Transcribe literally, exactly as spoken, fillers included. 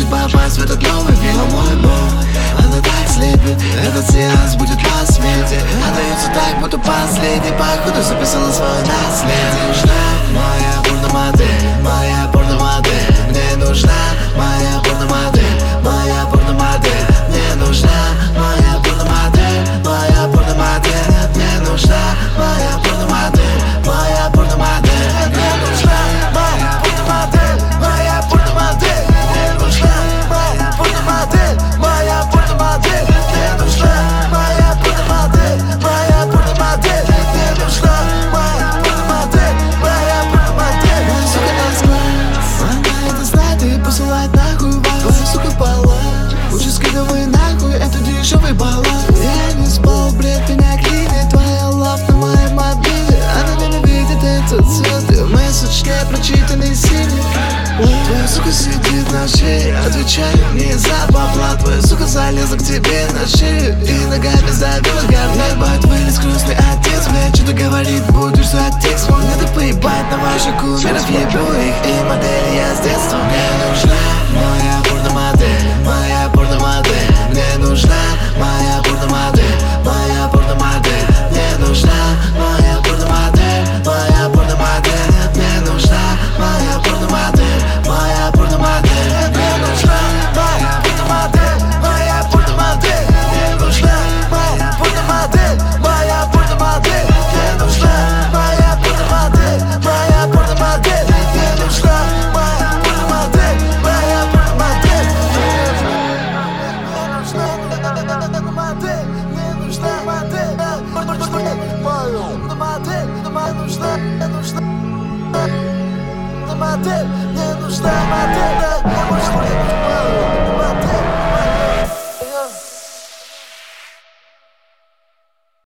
хочет попасть в этот новый мир. Но мой бой, она так слепит, этот сеанс будет на смерти. Отдается так, будто последний, походу записала свое наследие. Нужна моя порномодель, моя порномодель. Мне нужна моя порномодель, моя порномодель. Мне нужна моя порномодель, моя порномодель. Мне нужна моя порномодель, моя порномодель. Мне нужна моя порномодель, моя порномодель. Мне нужна моя порномодель, моя порномодель. Мне нужна моя порномодель, моя порномодель. Мне нужна моя порномодель, моя порномодель. Сука, нас она это знает и посылает нахуй вас. Твоя сука пала, лучше скидывай нахуй эту дешевый баллон. Я не спал, бред, меня клинит. Твоя лав на моей мобиле, она ненавидит этот цвет. И месседж не прочитанный синий. Твоя сука сидит на шее, отвечаю не за бабла. Твоя сука залезла к тебе на шею и ногами забила говно. Бать, вылез грустный отец, блядь, что-то говорит, будешь за текст. Мне так поебать на ваших кумиров, ебу их и модели я с детства. Мне нужна моя порномодель, моя порномодель. Мне нужна моя порномодель, моя порномодель. Мне нужна моя порномодель, моя порномодель. Мне нужна моя порномодель, моя порномодель. Мне нужна моя порномодель, моя порномодель. Мне нужна моя порномодель, моя порномодель. Мне нужна моя порномодель, моя порномодель. Мне нужна моя порномодель, моя порномодель. Мне нужна модель, модель, нужна, нужна модель, мне нужна модель.